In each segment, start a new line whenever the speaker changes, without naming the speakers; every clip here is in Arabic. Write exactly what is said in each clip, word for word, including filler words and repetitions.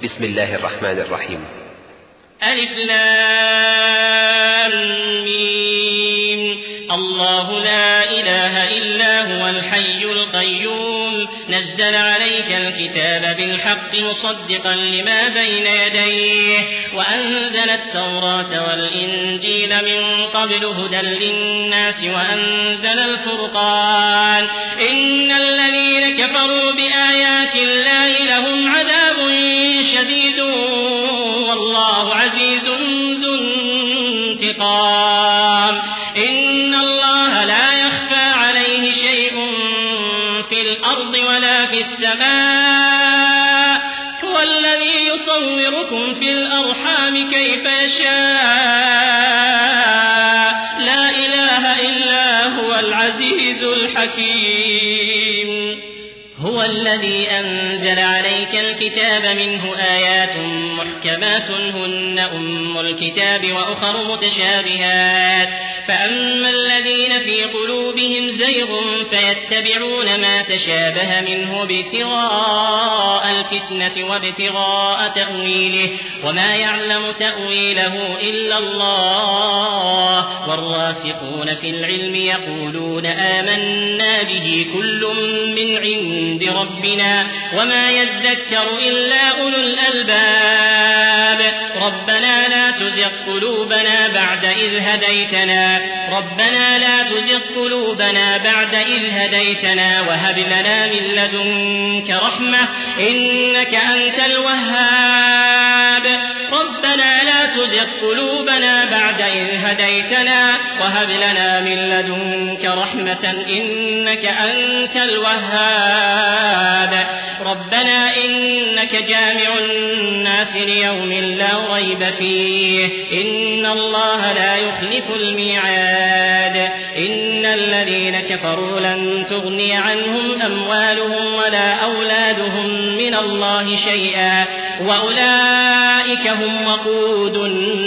بسم الله الرحمن الرحيم.
ألف لام ميم. الله لا إله إلا هو الحي القيوم نزل عليك الكتاب بالحق مصدقا لما بين يديه وأنزل التوراة والإنجيل من قبل هدى للناس وأنزل الفرقان إن الذين كفروا بآيات الله لهم عذاب شديد والله عزيز ذو انتقام. إن الله لا يخفى عليه شيء في الأرض ولا في السماء هو الذي يصوركم في الأرحام كيف يشاء لا إله إلا هو العزيز الحكيم. هو الذي أنزل عليك الكتاب منه آيات محكمات هن أم الكتاب وأخر متشابهات فأما الذين في قلوبهم زيغ فيتبعون ما تشابه منه ابتغاء الفتنة وابتغاء تأويله وما يعلم تأويله إلا الله والراسخون في العلم يقولون آمنا به كل من عند ربنا وما يذكر إلا أولو الألباب. ربنا لا تزغ قلوبنا بعد إذ هديتنا ربنا لا تزغ قلوبنا بعد إذ هديتنا وهب لنا من لدنك رحمة إنك أنت الوهاب. ربنا لا تزغ قلوبنا بعد إذ هديتنا وهب لنا من لدنك رحمة إنك أنت الوهاب. ربنا إنك جامع الناس ليوم لا ريب فيه إن الله لا يخلف الميعاد. إن الذين كفروا لن تغني عنهم أموالهم ولا أولادهم من الله شيئا وأولئك هم وقود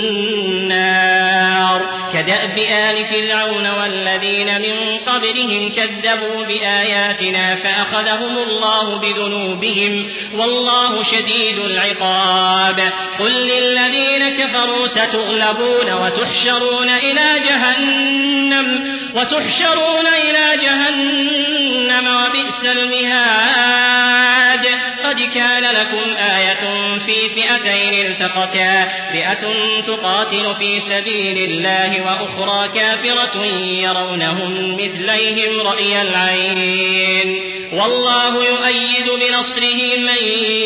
النار كدأب آل فرعون والذين من قبلهم كذبوا بآياتنا فأخذهم الله بذنوبهم والله شديد العقاب. قل للذين كفروا ستغلبون وتحشرون إلى جهنم وتحشرون إلى جهنم وبئس المهاد. قد كان لكم آية في فئتين التقتا فئة تقاتل في سبيل الله وأخرى كافرة يرونهم مثليهم رأي العين والله يؤيد بنصره من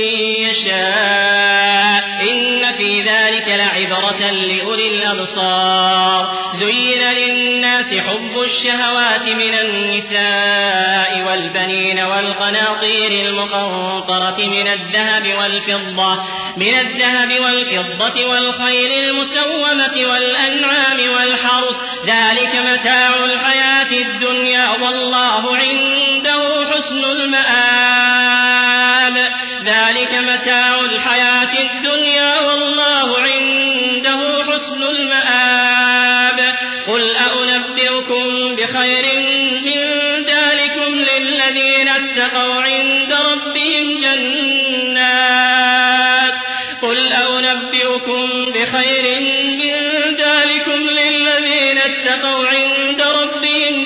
يشاء إن في ذلك لعبرة لأولي الأبصار. زين للناس حب الشهوات من النساء والبنين والقناطير المقنطرة من الذهب والفضة من الذهب والفضة والخيل المسومة والأنعام والحرث ذلك متاع الحياة الدنيا والله عنده حسن المآب. ذلك متاع الحياة الدنيا والله عنده حسن المآب. قل أنبئكم بخير من ذلكم للذين اتقوا عند ربهم جنات قل أنبئكم بخير من ذلكم للذين اتقوا عند ربهم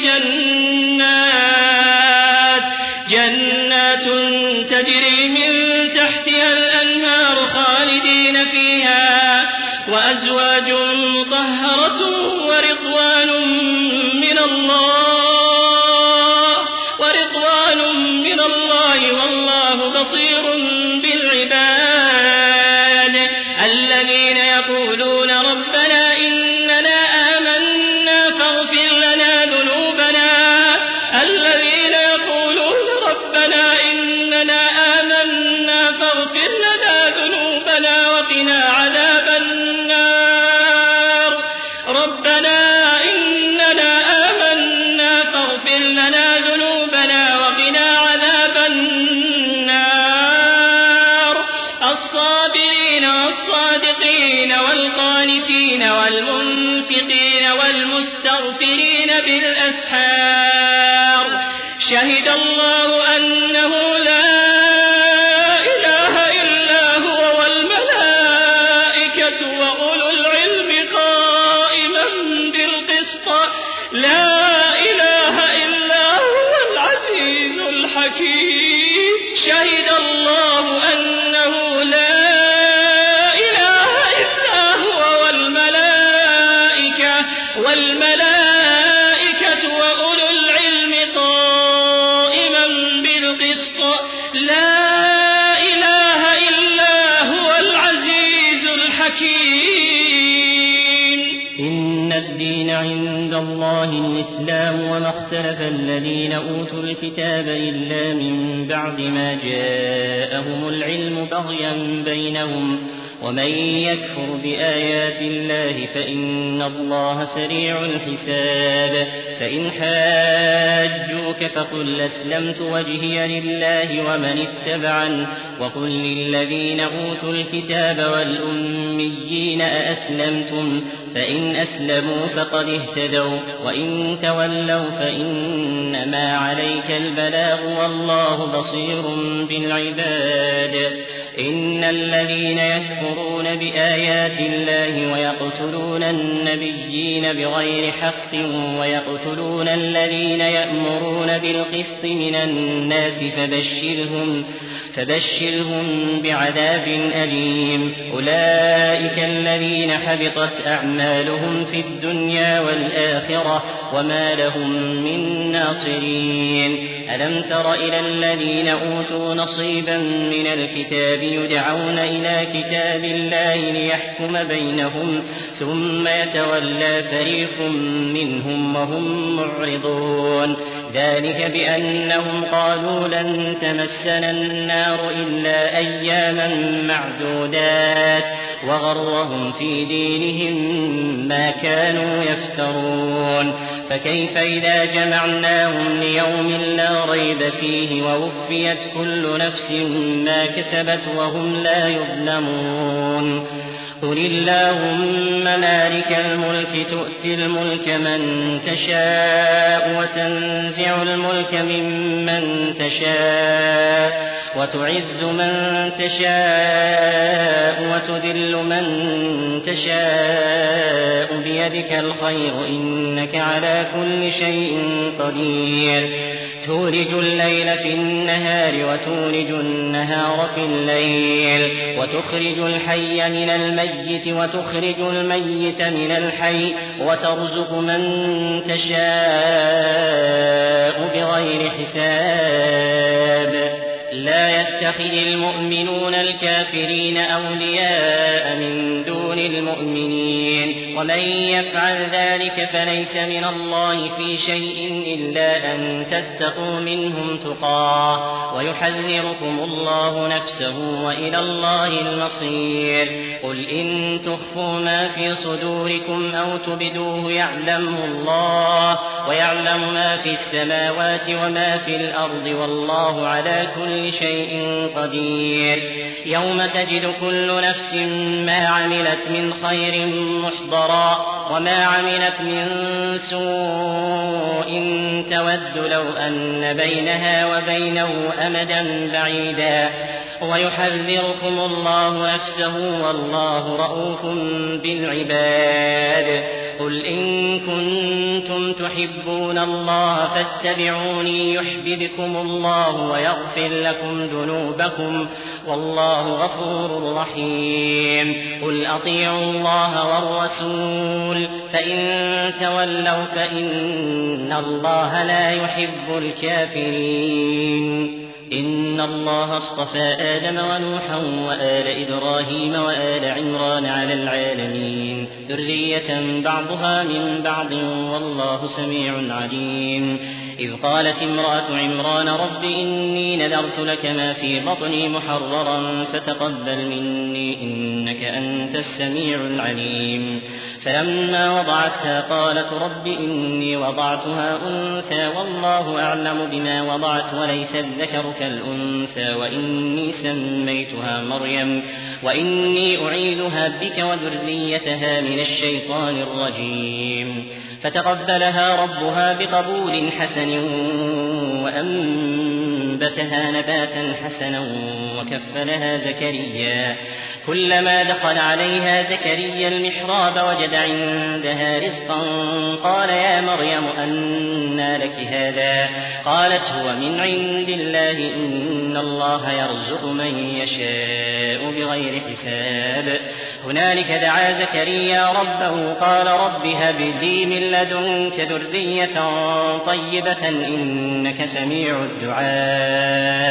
جنات جنات تجري من تحتها الأنهار خالدين فيها وأزواج مطهرة ورضوان من الله ورضوان من الله والله بصير بالعباد. الذين يقولون ربنا إننا آمنا فاغفر لنا ذنوبنا الذين يقولون ربنا إننا آمنا فاغفر لنا ذنوبنا وقنا عذاب النار. ربنا إننا آمنا فاغفر لنا ذنوبنا وقنا عذاب النار. الصابرين والصادقين والقانتين والمنفقين والمستغفرين بالأسحار. شهد الله أنه لا إله إلا هو الله الإسلام وما اختلف الذين أوتوا الكتاب إلا من بعد ما جاءهم العلم بغيا بينهم ومن يكفر بآيات الله فإن الله سريع الحساب فإن حاجوك فقل أسلمت وجهي لله ومن اتبعن وقل للذين أوتوا الكتاب والأميين أأسلمتم فإن أسلموا فقد اهتدوا وإن تولوا فإنما عليك البلاغ والله بصير بالعباد إن الذين يكفرون بآيات الله ويقتلون النبيين بغير حق ويقتلون الذين يأمرون بالقسط من الناس فبشرهم فبشرهم بعذاب أليم أولئك الذين حبطت أعمالهم في الدنيا والآخرة وما لهم من ناصرين ألم تر إلى الذين أوتوا نصيبا من الكتاب يدعون إلى كتاب الله ليحكم بينهم ثم يتولى فريق منهم وهم معرضون ذلك بأنهم قالوا لن تمسنا النار إلا أياما معدودات وغرهم في دينهم ما كانوا يفترون فكيف إذا جمعناهم ليوم لا ريب فيه ووفيت كل نفس ما كسبت وهم لا يظلمون قل اللهم مالك الملك تؤتي الملك من تشاء وتنزع الملك ممن تشاء وتعز من تشاء وتذل من تشاء بيدك الخير إنك على كل شيء قدير تولج الليل في النهار وتولج النهار في الليل وتخرج الحي من الميت وتخرج الميت من الحي وترزق من تشاء بغير حساب لا يتخذ المؤمنون الكافرين أولياء من دون المؤمنين ومن يفعل ذلك فليس من الله في شيء إلا أن تتقوا منهم تقاه ويحذركم الله نفسه وإلى الله المصير قل إن تخفوا ما في صدوركم أو تبدوه يعلمه الله ويعلم ما في السماوات وما في الأرض والله على كل شيء قدير يوم تجد كل نفس ما عملت من خير محضرا وما عملت من سوء تود لو أن بينها وبينه أمدا بعيدا ويحذركم الله نفسه والله رءوف بالعباد قل إن كنتم تحبون الله فاتبعوني يحببكم الله ويغفر لكم ذنوبكم والله غفور رحيم قل أطيعوا الله والرسول فإن تولوا فإن الله لا يحب الكافرين إن الله اصطفى آدم ونوحا وآل إبراهيم وآل عمران على العالمين ذرية بعضها من بعض والله سميع عليم إذ قالت امرأة عمران رب إني نذرت لك ما في بطني محررا فتقبل مني إنك أنت السميع العليم فلما وضعتها قالت رب إني وضعتها أنثى والله أعلم بما وضعت وليس الذكر كالأنثى وإني سميتها مريم وإني أعيذها بك وذريتها من الشيطان الرجيم فتقبلها ربها بقبول حسن وأنبتها نباتا حسنا وكفلها زكريا كلما دخل عليها زكريا المحراب وجد عندها رزقا قال يا مريم أنى لك هذا قالت هو من عند الله إن الله يرزق من يشاء بغير حساب هنالك دعا زكريا ربه قال رب هب لي من لدنك ذرية طيبة إنك سميع الدعاء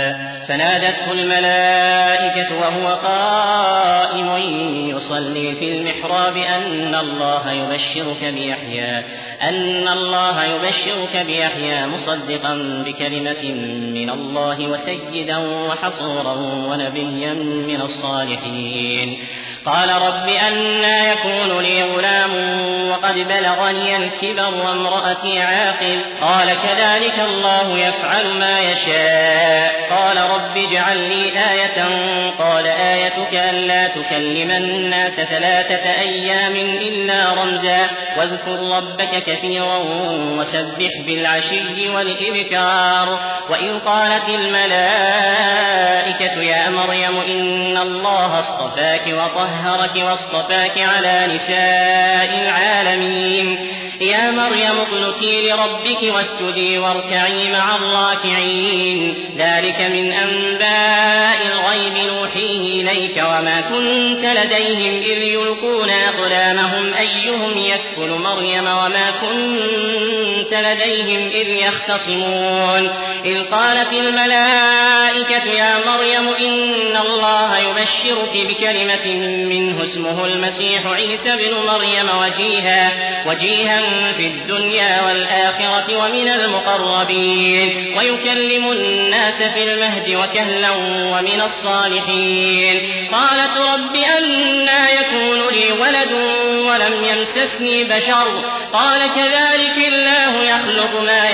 فنادته الملائكة وهو قائم يصلي في المحراب أن الله يبشرك بيحيى أن الله يبشرك بيحيى مصدقا بكلمة من الله وسيدا وحصورا ونبيا من الصالحين. قال رب أنى يكون لي غلام وقد بلغني الكبر وامرأتي عاقر قال كذلك الله يفعل ما يشاء. قال رب اجعل لي آية قال آيتك ألا تكلم الناس ثلاثة أيام إلا رمزا واذكر ربك كثيرا وسبح بالعشي والإبكار. وإذ قالت الملائكة يا مريم إن الله اصطفاك وطهرك واصطفاك على نساء العالمين يا مريم اقنتي لربك واسجدي واركعي مع الراكعين. ذلك من أنباء الغيب نوحيه إليك وما كنت لديهم إذ يلقون أقلامهم أيهم يكفل مريم وما كنت لديهم إذ يختصمون. إذ قالت الملائكة يا مريم إن الله يبشرك بكلمة منه اسمه المسيح عيسى بن مريم وجيها, وجيها في الدنيا والآخرة ومن المقربين ويكلم الناس في المهد وكهلا ومن الصالحين. قالت رب أنى يكون لي ولد ولم يمسسني بشر قال كذلك الله يخلق ما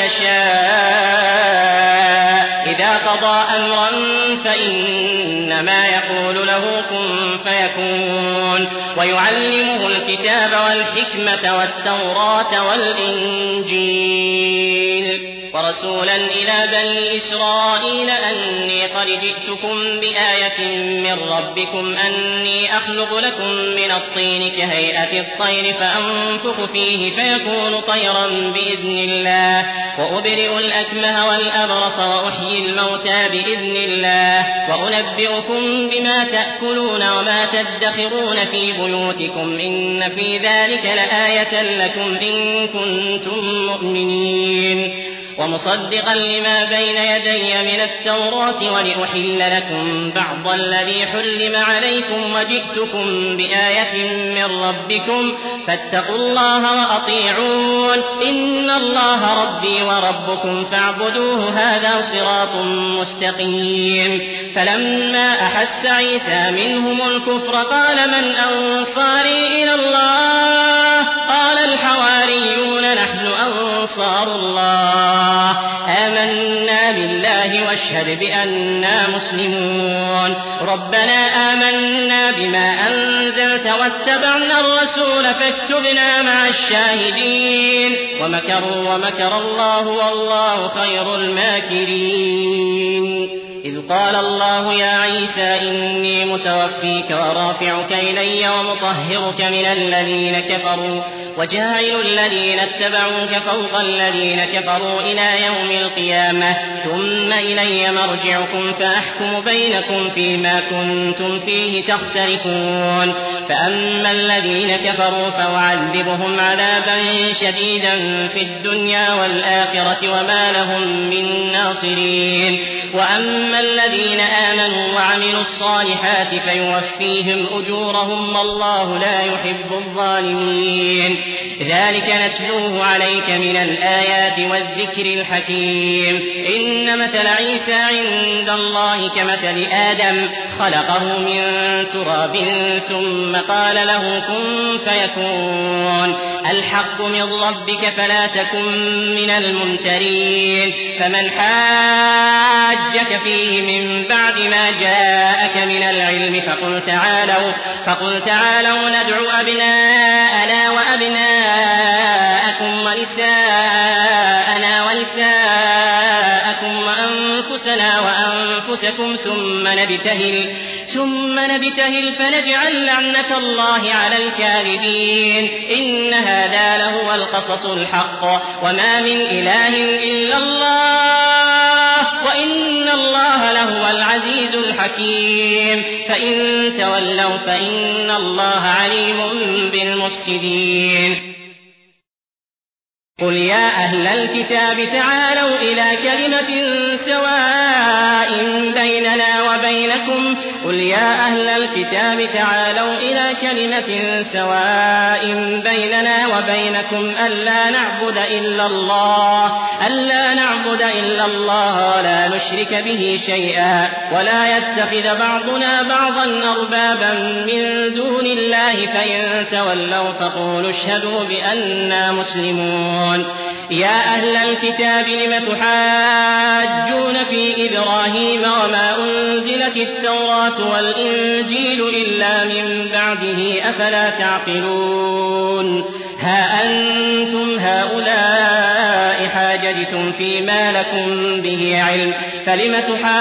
يشاء إذا قضى أمرا فإنما يقول له كن فيكون. ويعلمه الكتاب والحكمة والتوراة والإنجيل ورسولا إلى بني إسرائيل أني قد جئتكم بآية من ربكم أني أخلق لكم من الطين كهيئة الطير فأنفخ فيه فيكون طيرا بإذن الله وأبرئ الأكمه والأبرص وأحيي الموتى بإذن الله وأنبئكم بما تأكلون وما تدخرون في بيوتكم إن في ذلك لآية لكم إن كنتم مؤمنين. ومصدقا لما بين يدي من التوراة ولأحل لكم بعض الذي حرم عليكم وجئتكم بآية من ربكم فاتقوا الله وأطيعون إن الله ربي وربكم فاعبدوه هذا صراط مستقيم. فلما أحس عيسى منهم الكفر قال من أنصاري إلى الله قال الحواريون نحن أنصار الله آمنا بالله واشهد بأننا مسلمون. ربنا آمنا بما أنزلت واتبعنا الرسول فاكتبنا مع الشاهدين. ومكروا ومكر الله والله خير الماكرين. إذ قال الله يا عيسى إني متوفيك ورافعك إلي ومطهرك من الذين كفروا وجاعل الذين اتبعوك فوق الذين كفروا إلى يوم القيامة ثم إلي مرجعكم فأحكم بينكم فيما كنتم فيه تختلفون. فأما الذين كفروا فأعذبهم عذابا شديدا في الدنيا والآخرة وما لهم من ناصرين. وأما الذين آمنوا وعملوا الصالحات فيوفيهم أجورهم والله لا يحب الظالمين. ذلك نتلوه عليك من الآيات والذكر الحكيم. إن مثل عيسى عند الله كمثل آدم خلقه من تراب ثم قال له كن فيكون. الحق من ربك فلا تكن من الممترين. فمن حاجك فيه من بعد ما جاءك من العلم فقل تعالوا, فقل تعالوا ندعو أبناءنا وأبناءكم ونساءنا ونساءكم وأنفسنا وأنفسكم ثم نبتهل ثم نبتهل فنجعل لعنة الله على الكاذبين. إن هذا لهو القصص الحق وما من إله إلا الله وإن الله لهو العزيز الحكيم. فإن تولوا فإن الله عليم بالمفسدين. قل يا أهل الكتاب تعالوا إلى كلمة سواء بيننا وبينكم قل يا أهل الكتاب تعالوا إلى كلمة سواء بيننا وبينكم ألا نعبد إلا الله ألا نعبد إلا الله ولا نشرك به شيئا ولا يتخذ بعضنا بعضا أربابا من دون الله فإن تولوا فقولوا اشهدوا بأننا مسلمون يا أهل الكتاب لم تحاجون في إبراهيم وما أنزلت التوراة والإنجيل إلا من بعده أفلا تعقلون ها أنتم هؤلاء حاججتم فيما لكم به علم فلم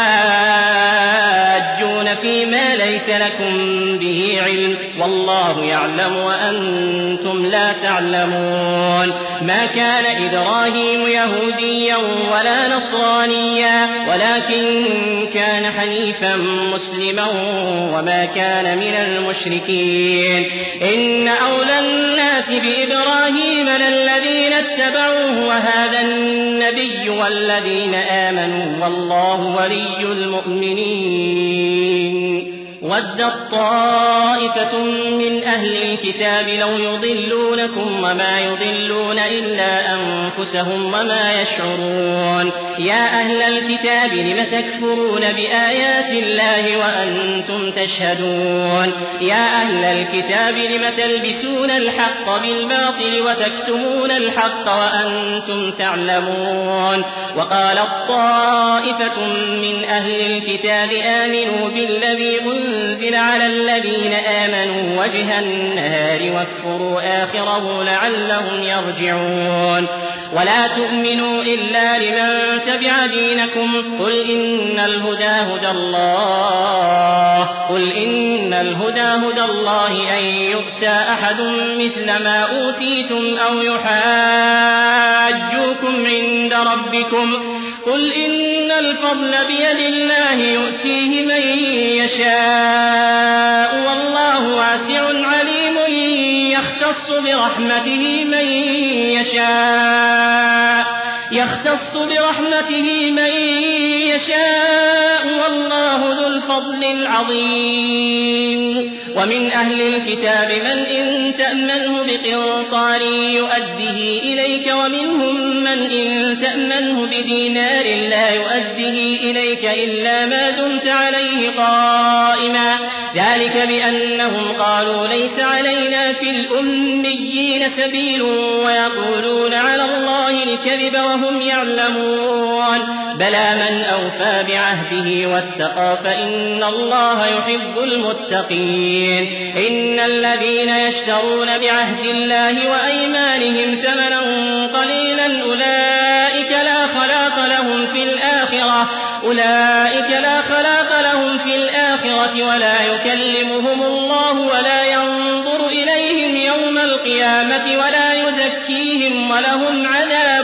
تحاجون فيما ليس لكم به علم والله يعلم وأنتم لا تعلمون ما كان إبراهيم يهوديا ولا نصرانيا ولكن كان حنيفا مسلما وما كان من المشركين إن أولى الناس بإبراهيم للذين اتبعوه وهذا النبي والذين آمنوا والله ولي المؤمنين ودت طائفة من أهل الكتاب لو يضلونكم وما يضلون إلا أنفسهم وما يشعرون يا أهل الكتاب لم تكفرون بآيات الله وأنتم تشهدون يا أهل الكتاب لم تلبسون الحق بالباطل وتكتمون الحق وأنتم تعلمون وقالت طائفة من أهل الكتاب آمنوا بالذي أنزل على الذين آمنوا وجه النهار واكفروا آخره لعلهم يرجعون ولا تؤمنوا إلا لمن تبع دينكم قل إن الهدى هدى الله قل إن الهدى هدى الله أن يؤتى أحد مثل ما أوتيتم أو يحاجوكم عند ربكم قل إن الفضل بيد الله يؤتيه من يشاء والله واسع عليم يختص برحمته من يشاء يختص برحمته من يشاء والله ذو الفضل العظيم ومن أهل الكتاب من إن تأمنه بقنطار يؤديه إليك ومنهم من إن تأمنه بدينار لا يؤديه إليك إلا ما دمت عليه قائما ذلك بأنهم قالوا ليس علينا في الأميين سبيل ويقولون على الله الكذب وهم يعلمون بلى من أوفى بعهده واتقى فإن الله يحب المتقين إن الذين يشترون بعهد الله وأيمانهم ثمنا قليلا أولئك لا خلاق لهم في الآخرة أولئك لا خلاق لهم في الآخرة ولا يكلمهم الله ولا ينظر إليهم يوم القيامة ولا يزكيهم ولهم عذاب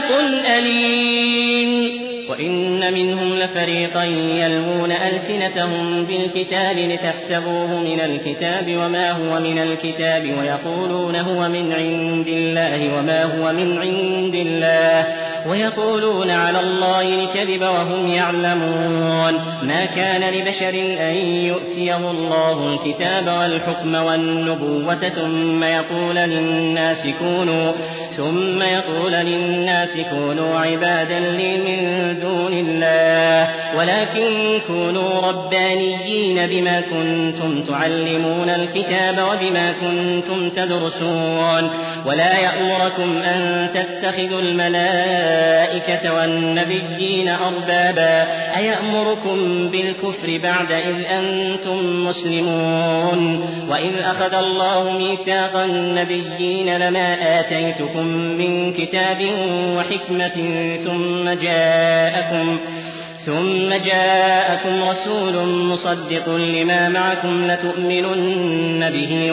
أليم وإن منهم لفريقا يلوون ألسنتهم بالكتاب لتحسبوه من الكتاب وما هو من الكتاب ويقولون هو من عند الله وما هو من عند الله ويقولون على الله الكذب وهم يعلمون ما كان لبشر أن يؤتيه الله الكتاب والحكم والنبوة ثم يقول للناس كونوا ثم يقول للناس كونوا عبادا لي من دون الله ولكن كونوا ربانيين بما كنتم تعلمون الكتاب وبما كنتم تدرسون ولا يأمركم أن تتخذوا الملائكة والنبيين أربابا أيأمركم بالكفر بعد إذ أنتم مسلمون وإذ أخذ الله ميثاق النبيين لما آتيتكم من كتاب وحكمة ثم جاءكم ثم جاءكم رسول مصدق لما معكم لتؤمنن به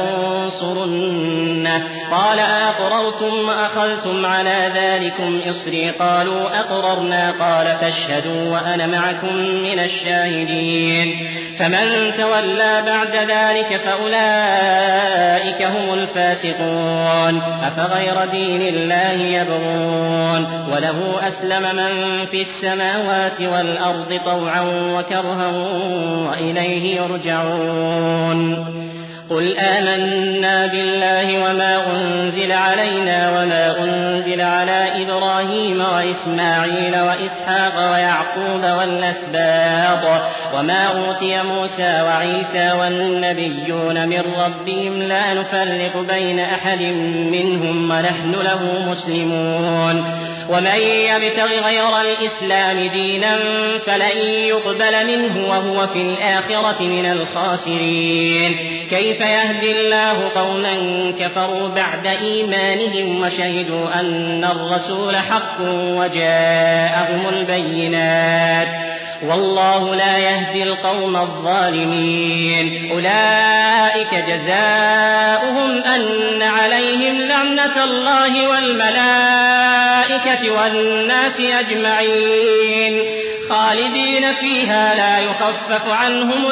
ولتنصرنه قال أقررتم وأخذتم على ذلكم إصري قالوا أقررنا قال فاشهدوا وأنا معكم من الشاهدين فمن تولى بعد ذلك فأولئك هم الفاسقون أفغير دين الله يبغون وله أسلم من في السماوات والأرض طوعا وكرها وإليه يرجعون قل آمنا بالله وما أنزل علينا وما أنزل على إبراهيم وإسماعيل وإسحاق ويعقوب والأسباط وما أوتي موسى وعيسى والنبيون من ربهم لا نفرق بين أحد منهم ونحن له مسلمون ومن يبتغ غير الإسلام دينا فلن يقبل منه وهو في الآخرة من الخاسرين كيف يهدي الله قوما كفروا بعد إيمانهم وشهدوا أن الرسول حق وجاءهم البينات والله لا يهدي القوم الظالمين أولئك جزاؤهم أن عليهم لعنة الله والملائكة والناس أجمعين خالدين فيها لا يخفف عنهم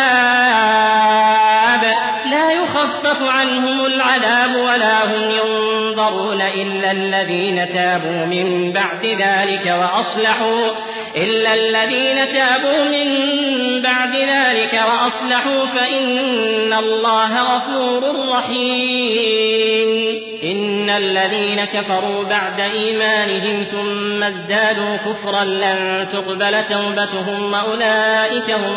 العذاب لا يخفف عنهم العذاب ولا هم ينظرون إلا الذين تابوا من بعد ذلك وأصلحوا إلا الذين تابوا من بعد ذلك وأصلحوا فإن الله غفور رحيم إن الذين كفروا بعد إيمانهم ثم ازدادوا كفرا لن تقبل توبتهم وأولئك هم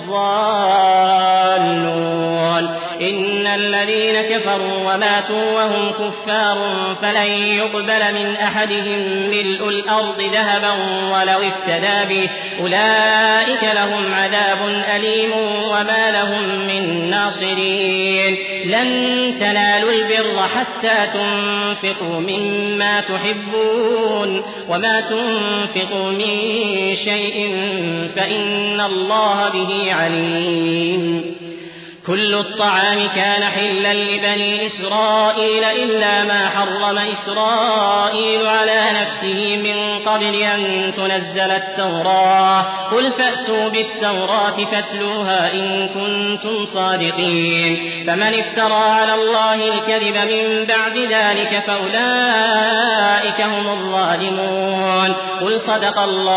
الضالون إن الذين كفروا وماتوا وهم كفار فلن يقبل من أحدهم ملء الأرض ذهبا ولو افتدى به أولئك لهم عذاب أليم وما لهم من ناصرين لن تنالوا البر حتى تنفقوا مما تحبون وما تنفقوا من شيء فإن الله به عليم كل الطعام كان حلا لبني إسرائيل إلا ما حرم إسرائيل على نفسه من قبل أن تنزل التوراة قل فأتوا بالتوراة فاتلوها إن كنتم صادقين فمن افترى على الله الكذب من بعد ذلك فأولئك هم الظالمون قل صدق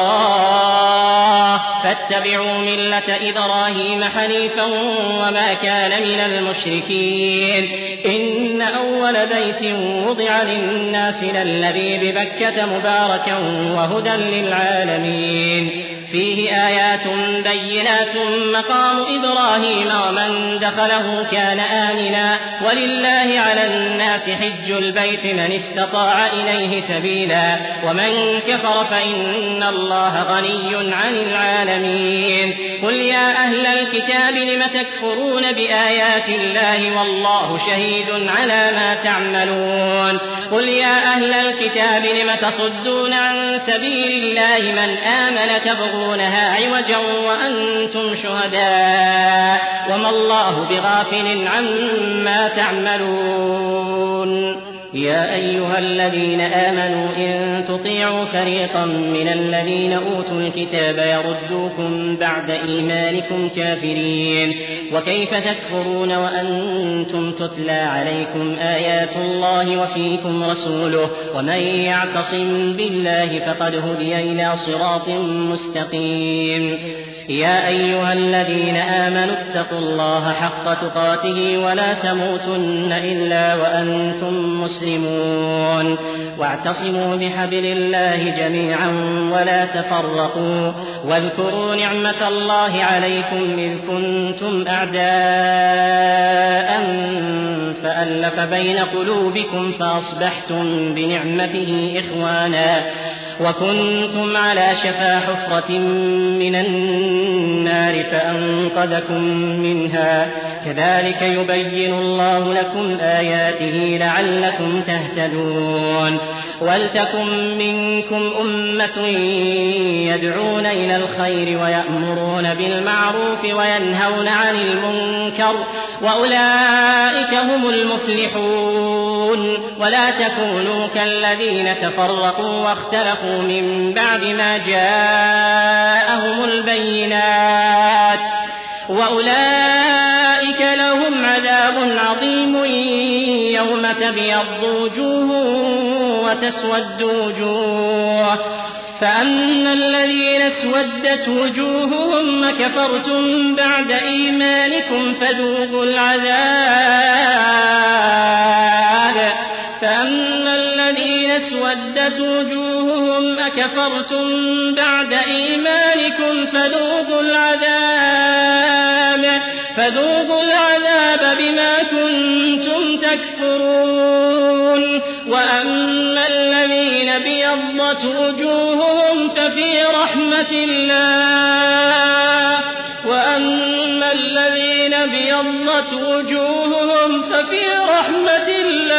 الله فاتبعوا ملة إبراهيم حنيفا وما كان من المشركين إن أول بيت وضع للناس للذي ببكة مباركا وهدى للعالمين فيه آيات بينات مقام إبراهيم ومن دخله كان آمنا ولله على الناس حج البيت من استطاع إليه سبيلا ومن كفر فإن الله غني عن العالمين قل يا أهل الكتاب لم تكفرون بآيات الله والله شهيد على ما تعملون قل يا أهل الكتاب لم تصدون عن سبيل الله من آمن تبغونها عوجا وأنتم شهداء وما الله بغافل عما تعملون يا أيها الذين آمنوا إن تطيعوا فريقا من الذين أوتوا الكتاب يردوكم بعد إيمانكم كافرين وكيف تكفرون وأنتم تتلى عليكم آيات الله وفيكم رسوله ومن يعتصم بالله فقد هدي إلى صراط مستقيم يا أيها الذين آمنوا اتقوا الله حق تقاته ولا تموتن إلا وأنتم مسلمون واعتصموا بحبل الله جميعا ولا تفرقوا واذكروا نعمة الله عليكم إذ كنتم أعداء فألف بين قلوبكم فأصبحتم بنعمته إخوانا وكنتم على شفا حفرة من النار فأنقذكم منها كذلك يبين الله لكم آياته لعلكم تهتدون ولتكن منكم أمة يدعون إلى الخير ويأمرون بالمعروف وينهون عن المنكر وأولئك هم المفلحون ولا تكونوا كالذين تفرقوا واختلفوا من بعد ما جاءهم البينات وأولئك لهم عذاب عظيم يوم تبيض وجوه وتسود وجوه فأما الذين اسودت وجوههم أكفرتم بعد إيمانكم فذوقوا العذاب فأما الذين اسودت وجوههم أكفرتم بعد إيمانكم فذوقوا العذاب فذوقوا العذاب بما كنتم تكفرون وأما الذين ابيضت وجوههم ففي رحمة الله وأما الذين ابيضت وجوههم ففي رحمة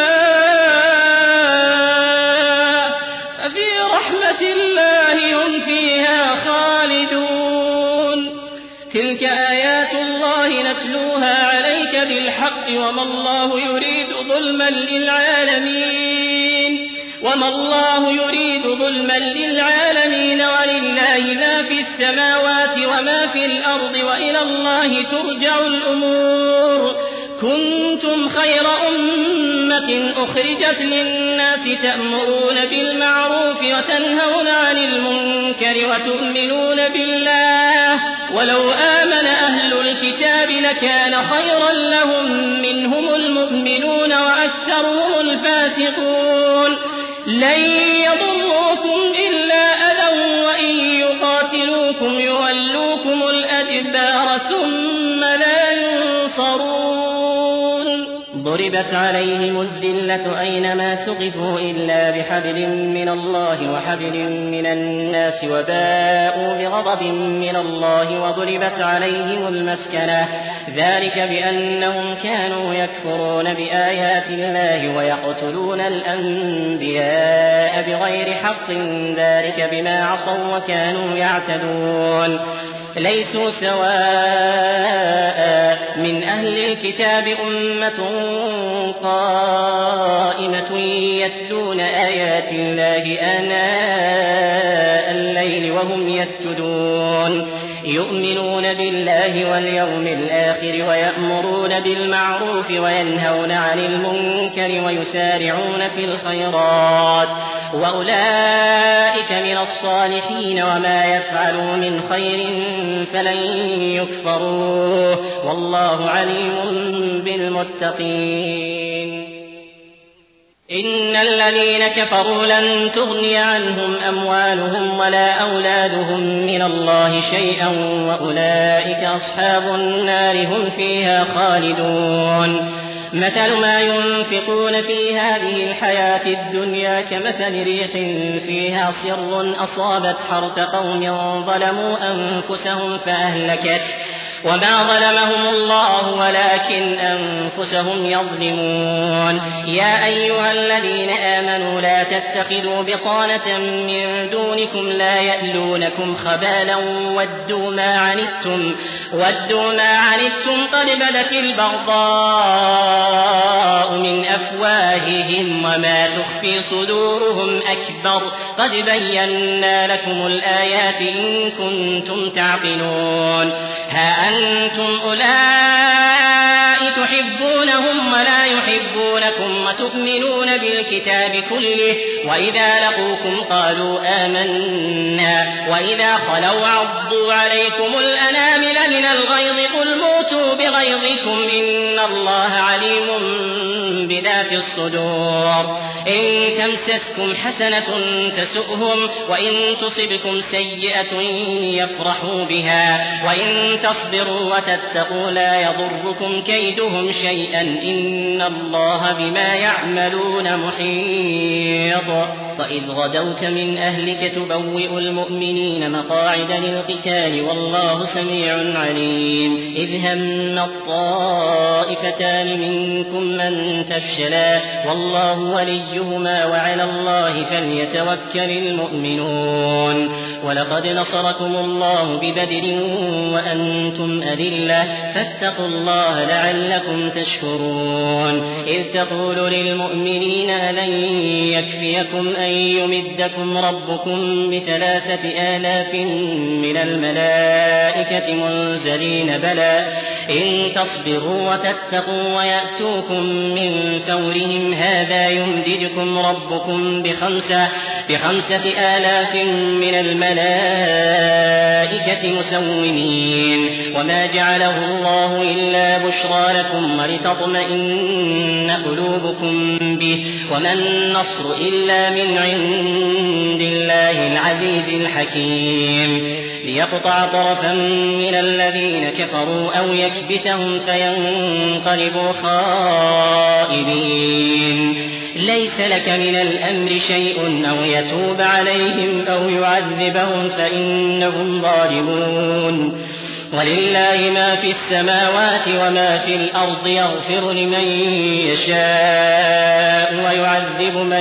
الله ففي رحمة الله هم فيها خالدون تلك آيات الله نتلوها عليك بالحق وما الله يريد ظلما للعالمين وما الله يريد ظلما للعالمين ولله ما في السماوات وما في الأرض وإلى الله ترجع الأمور كنتم خير أمة أخرجت للناس تأمرون بالمعروف وتنهون عن المنكر وتؤمنون بالله ولو آمن أهل الكتاب لكان خيرا لهم منهم المؤمنون وأكثرهم الفاسقون لن يضروكم إلا أذى وإن يقاتلوكم يولوكم الأدبار ثم لا ينصرون ضربت عليهم الذلة أينما ثقفوا إلا بحبل من الله وحبل من الناس وباءوا بغضب من الله وضربت عليهم المسكنة ذلك بأنهم كانوا يكفرون بآيات الله ويقتلون الأنبياء بغير حق ذلك بما عصوا وكانوا يعتدون ليسوا سواء من أهل الكتاب أمة قائمة يتلون آيات الله آناء الليل وهم يسجدون يؤمنون بالله واليوم الآخر ويأمرون بالمعروف وينهون عن المنكر ويسارعون في الخيرات وأولئك من الصالحين وما يفعلوا من خير فلن يكفروه والله عليم بالمتقين إن الذين كفروا لن تغني عنهم أموالهم ولا أولادهم من الله شيئا وأولئك أصحاب النار هم فيها خالدون مثل ما ينفقون في هذه الحياة الدنيا كمثل ريح فيها صر أصابت حرث قوم ظلموا أنفسهم فأهلكت وما ظلمهم الله ولكن أنفسهم يظلمون يا أيها الذين آمنوا لا تتخذوا بطانة من دونكم لا يألونكم خبالا ودوا ما عنتم ودوا ما عنتم قد بدت البغضاء من أفواههم وما تخفي صدورهم أكبر قد بينا لكم الآيات إن كنتم تعقلون ها أنتم أولئك تحبونهم ولا يحبونكم وتؤمنون بالكتاب كله وإذا لقوكم قالوا آمنا وإذا خلوا عضوا عليكم الأنامل من الغيظ قل موتوا بغيظكم إن الله عليم بذات الصدور إن تمسسكم حسنة تسؤهم وإن تصبكم سيئة يفرحوا بها وإن تصبروا وتتقوا لا يضركم كيدهم شيئا إن الله بما يعملون محيط وإذ غدوت من أهلك تبوئ المؤمنين مقاعد للقتال والله سميع عليم إذ هم الطائفتان منكم من تفشلا والله وليهما وعلى الله فليتوكل المؤمنون ولقد نصركم الله ببدر وأنتم أذلة فاتقوا الله لعلكم تشكرون إذ تقول للمؤمنين لن يكفيكم أن أن يمدكم ربكم بثلاثة آلاف من الملائكة منزلين بلى إن تصبروا وتتقوا ويأتوكم من فورهم هذا يمددكم ربكم بخمسة, بخمسة آلاف من الملائكة مسومين وما جعله الله إلا بشرى لكم ولتطمئن قلوبكم به وما النصر إلا من عند الله العزيز الحكيم ليقطع طرفا من الذين كفروا أو يكبتهم فينقلبوا خائبين ليس لك من الأمر شيء أو يتوب عليهم أو يعذبهم فإنهم ظالمون ولله ما في السماوات وما في الأرض يغفر لمن يشاء ويعذب من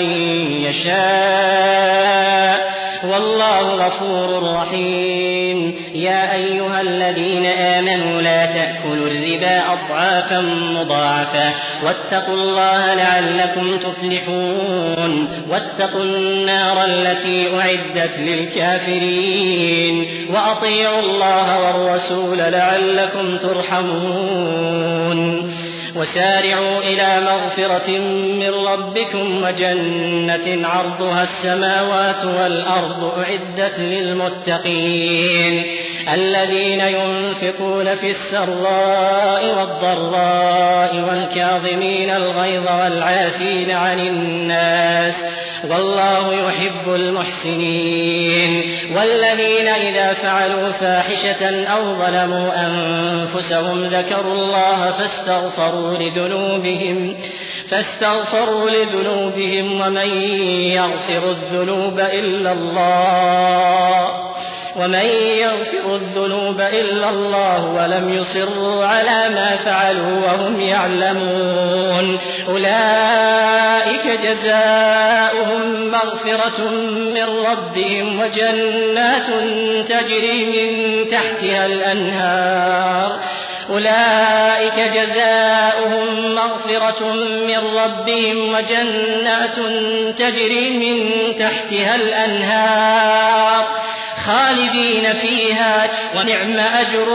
يشاء والله غفور رحيم يا أيها الذين آمنوا لا تأكلوا الربا أضعافا مضاعفة واتقوا الله لعلكم تفلحون واتقوا النار التي أعدت للكافرين وأطيعوا الله والرسول لعلكم ترحمون وسارعوا إلى مغفرة من ربكم وجنة عرضها السماوات والأرض أعدت للمتقين الذين ينفقون في السراء والضراء والكاظمين الغيظ والعافين عن الناس والله يحب المحسنين والذين إذا فعلوا فاحشة أو ظلموا أنفسهم ذكروا الله فاستغفروا لذنوبهم فاستغفروا لذنوبهم ومن يغفر الذنوب إلا الله ومن يغفر الذنوب إلا الله ولم يصروا على ما فعلوا وهم يعلمون أولئك جزاؤهم مغفرة من ربهم وجنات تجري من تحتها الأنهار أولئك جزاؤهم مغفرة من ربهم وجنات تجري من تحتها الأنهار خالدين فيها ونعم أجر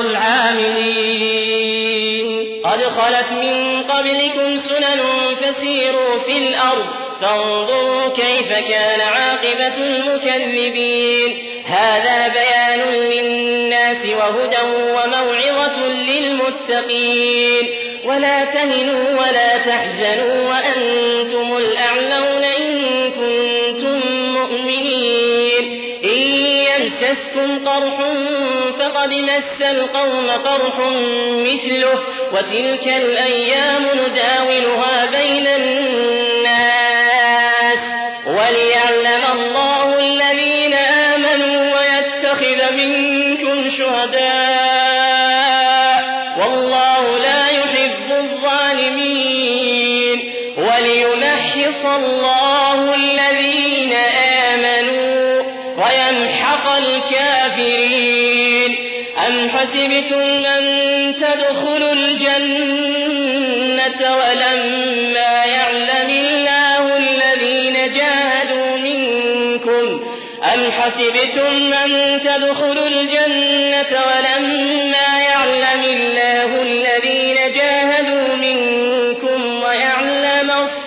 العاملين قد خلت من قبلكم سنن فسيروا في الأرض فانظروا كيف كان عاقبة المكذبين هذا بيان للناس وهدى وموعظة للمتقين ولا تهنوا ولا تحزنوا وأنتم الأعلون إن كنتم مؤمنين إن يمسسكم قرح فقد مس القوم قرح مثله وتلك الأيام نداولها بين الناس وليعلم الله الذين آمنوا ويتخذ منكم شهداء والله لا يحب الظالمين وليمحص الله الذين آمنوا ويمحق الكافرين أم حسبتم أن تدخلوا الجنة ولما يعلم الله الذين جاهدوا منكم أم حسبتم أن تدخلوا الجنة ولما يعلم الله الذين جاهدوا منكم ويعلم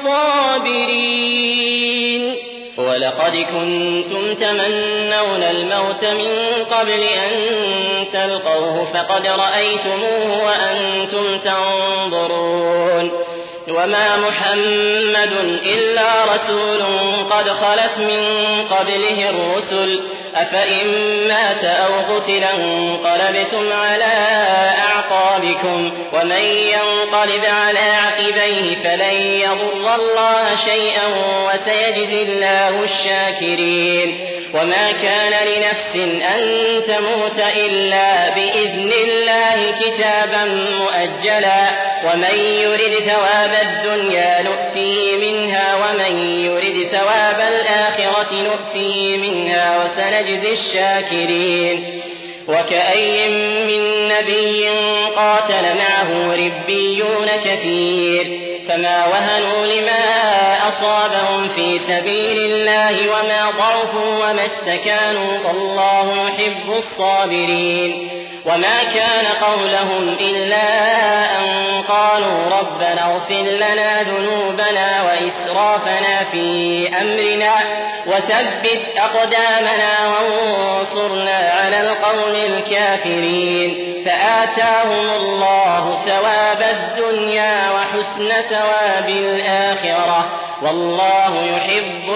الصابرين ولقد كنتم تمنون الموت من قبل أن تلقوه فقد رأيتموه وأنتم تنظرون وما محمد إلا رسول قد خلت من قبله الرسل أفإن مات أو قتلا انقلبتم على أعقابكم ومن ينقلب على عقبيه فلن يضر الله شيئا وسيجزي الله الشاكرين وما كان لنفس أن تموت إلا بإذن الله كتابا مؤجلا ومن يرد ثواب الدنيا نؤتيه منها ومن يرد ثواب الآخرة نؤتيه منها وسنجزي الشاكرين وكأي من نبي قاتل معه ربيون كثير فما وهنوا لما أصابهم في سبيل الله وما ضعفوا وما استكانوا والله يحب الصابرين وما كان قولهم إلا أن قالوا ربنا اغفر لنا ذنوبنا وإسرافنا في أمرنا وثبت أقدامنا وانصرنا على القوم الكافرين فآتاهم الله ثواب الدنيا وحسن ثواب الآخرة والله يحب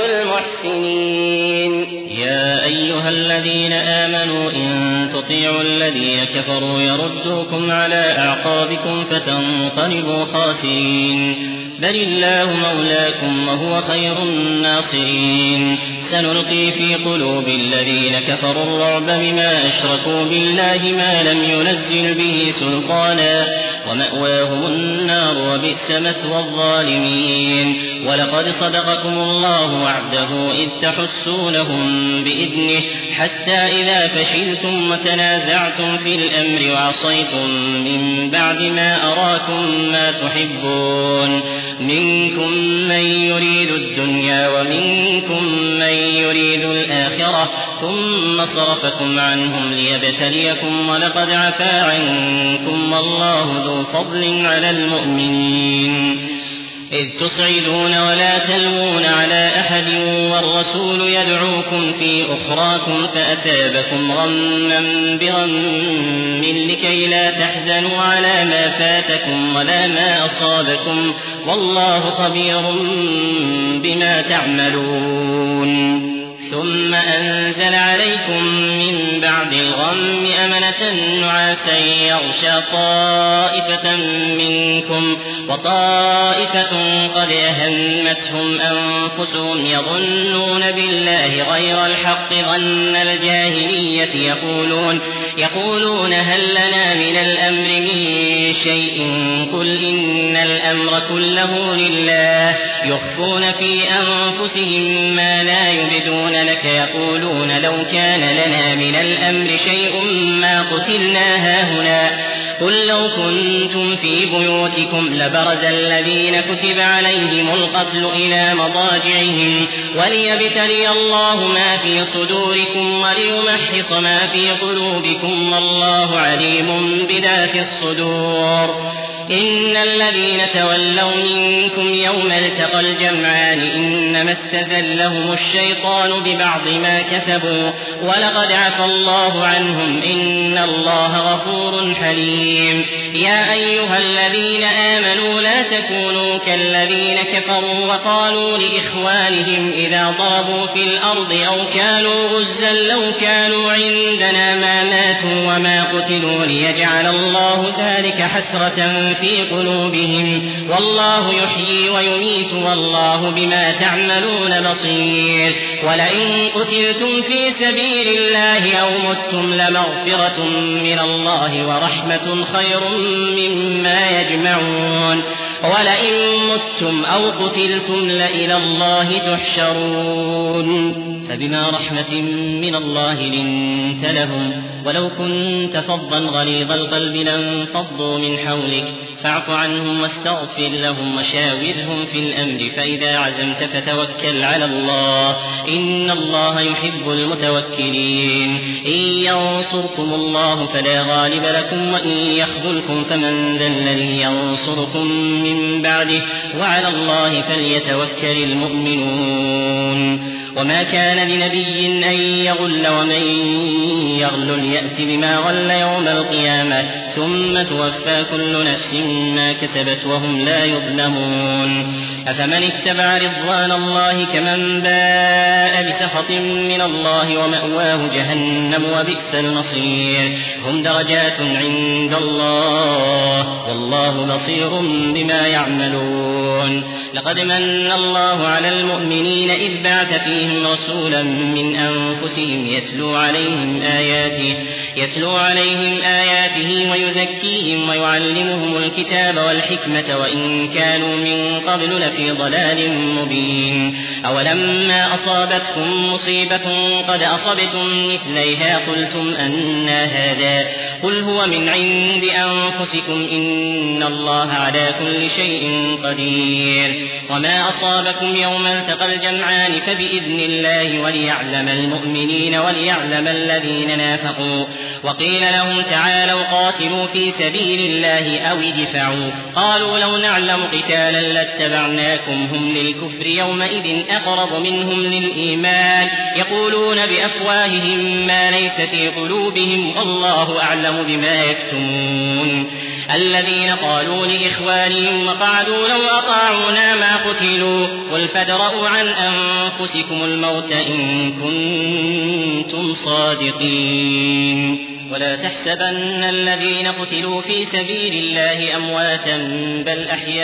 المحسنين.
يا أيها الذين آمنوا إن تطيعوا الذين كفروا يردوكم على أعقابكم فتنقلبوا خاسرين بل الله مولاكم وهو خير الناصرين. سنلقي في قلوب الذين كفروا الرعب بما أشركوا بالله ما لم ينزل به سلطانا ومأواهم النار وبئس مثوى الظالمين. ولقد صدقكم الله وعده إذ تحسونهم بإذنه حتى إذا فشلتم وتنازعتم في الأمر وعصيتم من بعد ما أراكم ما تحبون منكم من يريد الدنيا ومنكم من يريد الآخرة ثم صرفكم عنهم ليبتليكم ولقد عفا عنكم والله ذو فضل على المؤمنين. إذ تصعدون ولا تلوون على أحد والرسول يدعوكم في أخراكم فأثابكم غما بغم لكي لا تحزنوا على ما فاتكم ولا ما أصابكم والله خبير بما تعملون. ثم أنزل عليكم من بعد الغم أمنة نعاسا يغشى طائفة منكم وطائفة قد أهمتهم أنفسهم يظنون بالله غير الحق ظن الجاهلية يقولون, يقولون هل لنا من الأمر من شيء قل إن الأمر كله لله يخفون في أنفسهم ما لا يبدون لك يقولون لو كان لنا من الأمر شيء ما قتلنا هاهنا قل لو كنتم في بيوتكم لبرز الذين كتب عليهم القتل إلى مضاجعهم وليبتلي الله ما في صدوركم وليمحص ما في قلوبكم والله عليم بذات الصدور. إن الذين تولوا منكم يوم التقى الجمعان إنما استزلهم الشيطان ببعض ما كسبوا ولقد عفى الله عنهم إن الله غفور حليم. يا أيها الذين آمنوا لا تكونوا كالذين كفروا وقالوا لإخوانهم إذا ضربوا في الأرض أو كانوا غزا لو كانوا عندنا ما ماتوا وما قتلوا ليجعل الله ذلك حسرة في قلوبهم والله يحيي ويميت والله بما تعملون بصير. ولئن قتلتم في سبيل الله أو متم لمغفرة من الله ورحمة خير مما يجمعون. ولئن متم أو قتلتم لإلى الله تحشرون. فبما رحمة من الله لنت لهم ولو كنت فظا غليظ القلب لانفضوا من حولك فاعف عنهم واستغفر لهم وشاورهم في الأمر فإذا عزمت فتوكل على الله إن الله يحب المتوكلين. إن ينصركم الله فلا غالب لكم وإن يخذلكم فمن ذا الذي ينصركم من بعده وعلى الله فليتوكل المؤمنون. وما كان لنبي أن يغل ومن يغل يأت بما غل يوم القيامة ثم توفى كل نفس ما كسبت وهم لا يظلمون. أفمن اتبع رضوان الله كمن باء بسخط من الله ومأواه جهنم وبئس المصير. هم درجات عند الله والله بصير بما يعملون. لقد من الله على المؤمنين إذ بعث فيهم رسولا من أنفسهم يتلو عليهم آياته يتلو عليهم آياته ويزكيهم ويعلمهم الكتاب والحكمة وإن كانوا من قبل لفي ضلال مبين. أولما أصابتكم مصيبة قد أصبتم مثليها قلتم أنى هذا
قل هو من عند أنفسكم إن الله على كل شيء قدير وما أصابكم يوم التقى الجمعان فبإذن الله وليعلم المؤمنين وليعلم الذين نافقوا وقيل لهم تعالوا قاتلوا في سبيل الله أو ادفعوا قالوا لو نعلم قتالا لاتبعناكم هم للكفر يومئذ أقرب منهم للإيمان يقولون بأفواههم ما ليس في قلوبهم والله أعلم بما يكتمون الذين قالوا لإخوانهم وقعدوا لو أطاعونا ما قتلوا قل فادرءوا عن أنفسكم الموت إن كنتم صادقين ولا تحسبن الذين قتلوا في سبيل الله أمواتا بل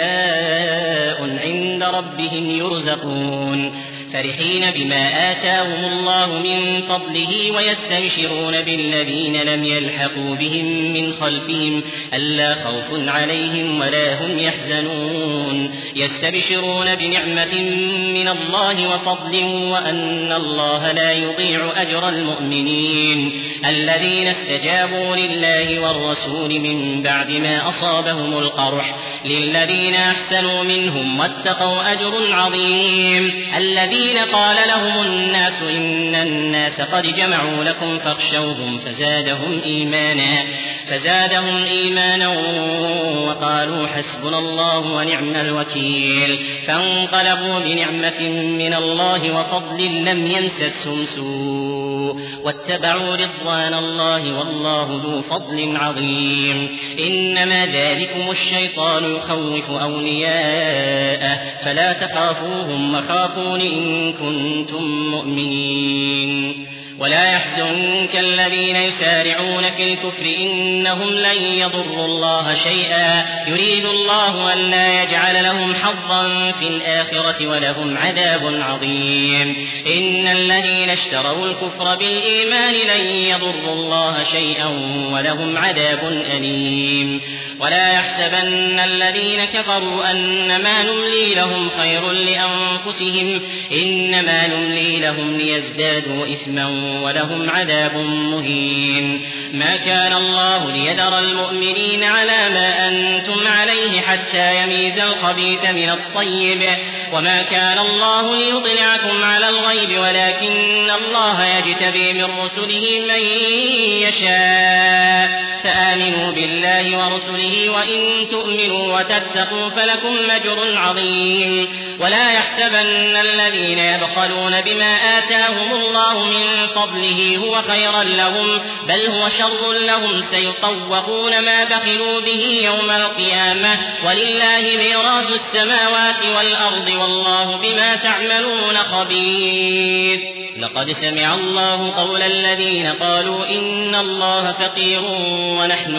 أحياء عند ربهم يرزقون فرحين بما آتاهم الله من فضله ويستبشرون بالذين لم يلحقوا بهم من خلفهم ألا خوف عليهم ولا هم يحزنون يستبشرون بنعمة من الله وفضل وأن الله لا يضيع أجر المؤمنين الذين استجابوا لله والرسول من بعد ما أصابهم القرح للذين أحسنوا منهم واتقوا أجر عظيم الذين قال لهم الناس إن الناس قد جمعوا لكم فاخشوهم فزادهم إيمانا فزادهم إيمانا وقالوا حسبنا الله ونعم الوكيل فانقلبوا بنعمة من الله وفضل لم يمسسهم سوء واتبعوا رضوان الله والله ذو فضل عظيم إنما ذلكم الشيطان يخوف أولياءه فلا تخافوهم وخافون إن كنتم مؤمنين ولا يحزنك الذين يسارعون في الكفر إنهم لن يضروا الله شيئا يريد الله أن لا يجعل لهم حظا في الآخرة ولهم عذاب عظيم إن الذين اشتروا الكفر بالإيمان لن يضروا الله شيئا ولهم عذاب أليم ولا يحسبن الذين كفروا أنما نملي لهم خير لأنفسهم إنما نملي لهم ليزدادوا إثما ولهم عذاب مهين ما كان الله ليذر المؤمنين على ما أنتم عليه حتى يميز الخبيث من الطيب وما كان الله ليطلعكم على الغيب ولكن الله يجتبي من رسله من يشاء فآمنوا بالله ورسله وإن تؤمنوا وتتقوا فلكم أجر عظيم ولا يحسبن الذين يبخلون بما آتاهم الله من فضله هو خيرا لهم بل هو شر لهم سيطوقون ما بخلوا به يوم القيامة ولله ميراث السماوات والأرض والله بما تعملون خبير لقد سمع الله قول الذين قالوا إن الله فقير ونحن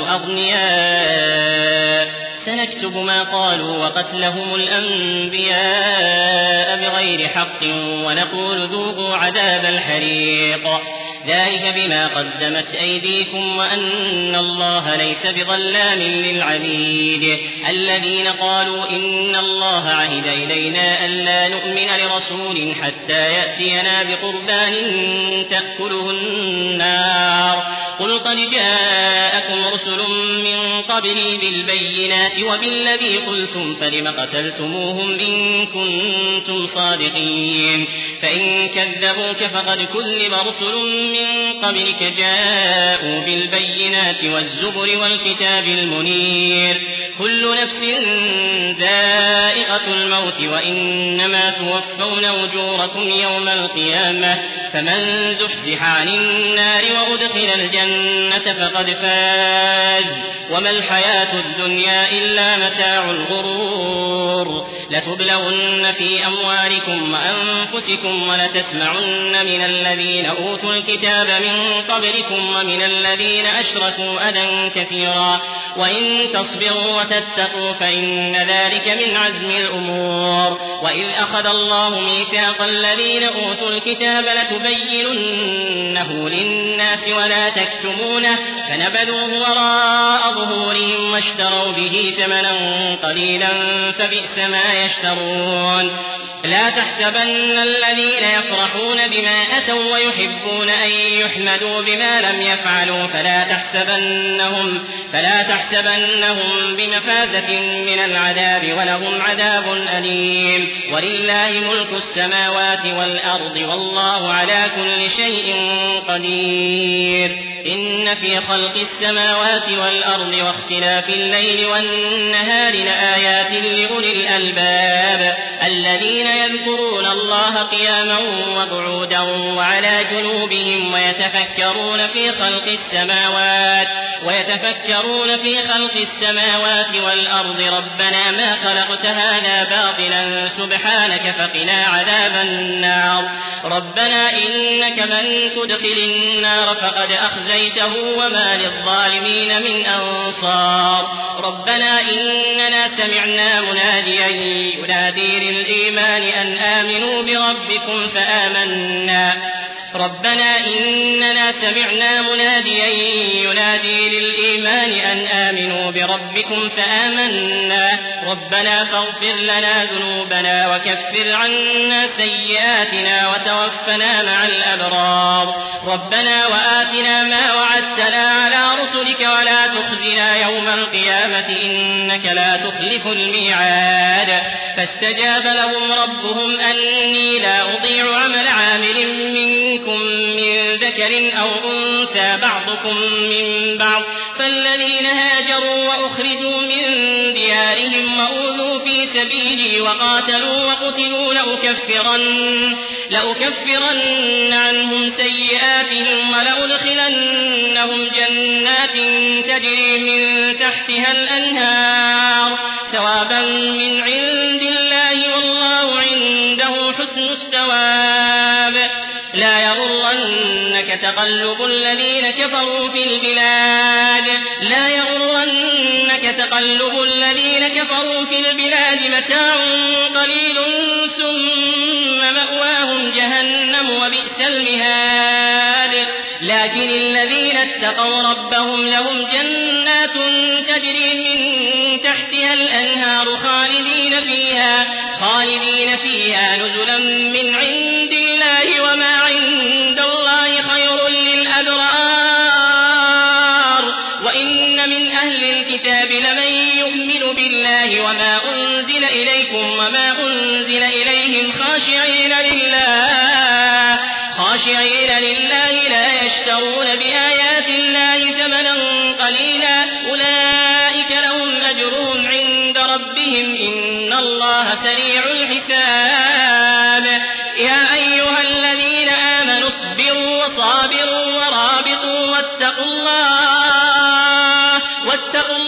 أغنياء سنكتب ما قالوا وقتلهم الأنبياء بغير حق ونقول ذوقوا عذاب الحريق ذلك بما قدمت أيديكم وأن الله ليس بظلام للعبيد الذين قالوا إن الله عهد إلينا ألا نؤمن لرسول حتى يأتينا بقربان تأكله النار قل قد جاءكم رسل من قبلي بالبينات وبالذي قلتم فلم قتلتموهم إن كنتم صادقين فإن كذبوك فقد كذب رسل من قبلك جاءوا بالبينات والزبر والكتاب المنير كل نفس ذائقة الموت وإنما توفون أجوركم يوم القيامة فمن زحزح عن النار وأدخل الجنة فقد فاز وما الحياة الدنيا إلا متاع الغرور لتبلون في أموالكم وأنفسكم ولتسمعن من الذين أوتوا الكتاب من قبلكم ومن الذين أشركوا أذى كثيرا وإن تصبروا وتتقوا فإن ذلك من عزم الأمور وإذ أخذ الله ميثاق الذين أوتوا الكتاب لتبيننه للناس ولا تكتمونه فنبذوه وراء ظهورهم واشتروا به ثمنا قليلا فبئس ما لا يشترون لا تحسبن الذين يفرحون بما أتوا ويحبون أن يحمدوا بما لم يفعلوا فلا تحسبنهم, فلا تحسبنهم بمفازة من العذاب ولهم عذاب أليم ولله ملك السماوات والأرض والله على كل شيء قدير إن في خلق السماوات والأرض واختلاف الليل والنهار لآيات لأولي الألباب الذين يذكرون الله قياما وقعودا وعلى جنوبهم ويتفكرون في خلق السماوات ويتفكرون في خلق السماوات والأرض ربنا ما خلقت هذا باطلا سبحانك فقنا عذاب النار ربنا إنك من تدخل النار فقد أخزيته وما للظالمين من أنصار ربنا إننا سمعنا مناديا ينادي للإيمان أن آمنوا بربكم فآمنا ربنا إننا سمعنا مناديا ينادي للإيمان أن آمنوا بربكم فآمنا ربنا فاغفر لنا ذنوبنا وكفر عنا سيئاتنا وتوفنا مع الأبرار ربنا وآتنا ما وعدتنا على رسلك ولا تخزنا يوم القيامة إنك لا تخلف الميعاد فاستجاب لهم ربهم أني لا أضيع عمل عامل منكم من ذكر أو أنثى بعضكم من بعض فالذين هاجروا وأخرجوا من ديارهم وأوذوا في سبيلي وقاتلوا وقتلوا لأكفرن, لأكفرن عنهم سيئاتهم ولأدخلنهم جنات تجري من تحتها الأنهار ثوابا من عند الله والله عنده حسن الثواب لا يغرنك تقلب الذين كفروا في البلاد لا يغرنك تقلب الذين كفروا في البلاد متاع قليل ثم مأواهم جهنم وبئس المهاد لكن الذين اتقوا ربهم لهم جنات تجري من تحتها الأنهار خالدين فيها خالدين فيها نزلا من عند الله وما عند الله خير للأبرار وإن من أهل الكتاب لمن يؤمن بالله وما أنزل إليكم وما أنزل إليهم خاشعين لله خاشعين لله لا يشترون بآيات الله ثمنا قليلا أولئك لهم أجرهم عند ربهم إن الله سريع الحساب يا أيها الذين آمنوا اصبروا وصابروا ورابطوا واتقوا الله واتقوا